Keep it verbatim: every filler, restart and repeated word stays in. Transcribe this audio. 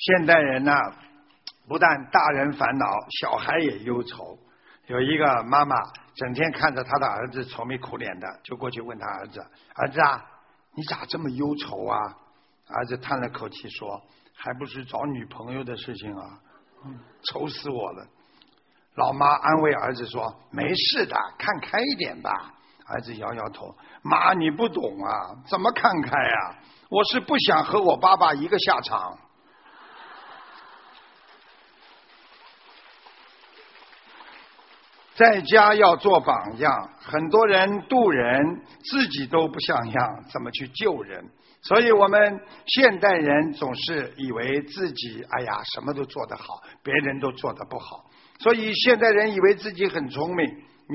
现代人呢，不但大人烦恼，小孩也忧愁。有一个妈妈整天看着他的儿子愁眉苦脸的，就过去问他儿子：“儿子啊，你咋这么忧愁啊？”儿子叹了口气说：“还不是找女朋友的事情啊，嗯，愁死我了。”老妈安慰儿子说：“没事的，看开一点吧。”儿子摇摇头：“妈，你不懂啊，怎么看开啊？我是不想和我爸爸一个下场。”在家要做榜样，很多人渡人自己都不像样，怎么去救人？所以我们现代人总是以为自己哎呀什么都做得好，别人都做得不好。所以现代人以为自己很聪明，